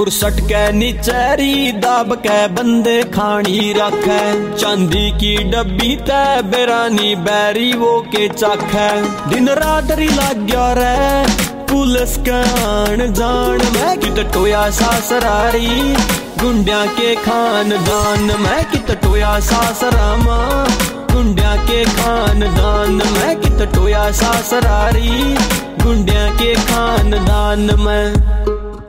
मुरसट के निचेरी दाब के बंदे खानी रखे। चांदी की डब्बी ते बेरानी बैरी वो के चाखे। दिन रात री लाग गया रे पुलिस के आन जान में कित टोया सासरारी। गुंडिया के खानदान में कित टोया सासरामा। गुंडिया के खानदान में कित टोया सासरारी। गुंडिया के खानदान में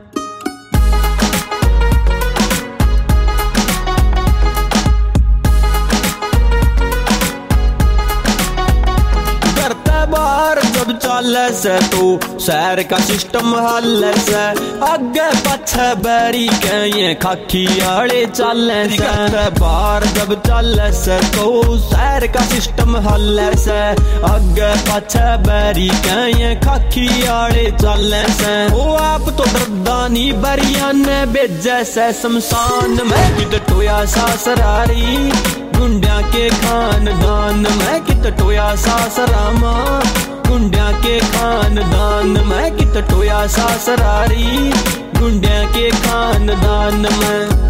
बाहर जब चाले से तो शहर का सिस्टम हल से। आगे पछे बैरी के ये खाकी आड़े चाले से। बाहर जब चाले से तो शहर का सिस्टम हल से। आगे पछे बैरी के ये खाकी आड़े चाले से। वो आप तो डरदानी बैरिया ने भेजे से शमशान में कित टोया सासरारी। गुंडिया के खानदान में कित टोया सासरामा। गुंडिया के खानदान में कित टोया सासरारी। गुंडिया के खानदान में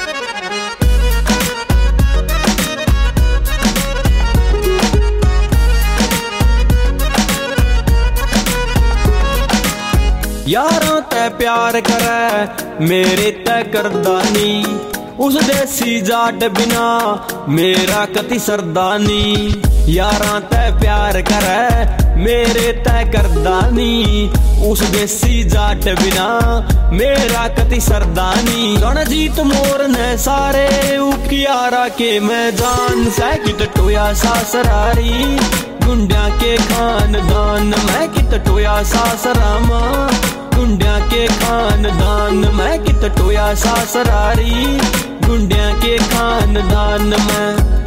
यारों ते प्यार करे मेरे ते करदानी। उस देसी जाट बिना मेरा कति सरदानी। यारां ते प्यार करे मेरे ते करदानी। उस देसी जाट बिना मेरा कति सरदानी। रणजीत मोर ने सारे उकियारा के मैदान से कित टोया सासरारी। गुंडिया के खानदान में कित टोया सासरामा। गुंडिया के खानदान में कित टोया सासरारी। गुंडिया के खानदान में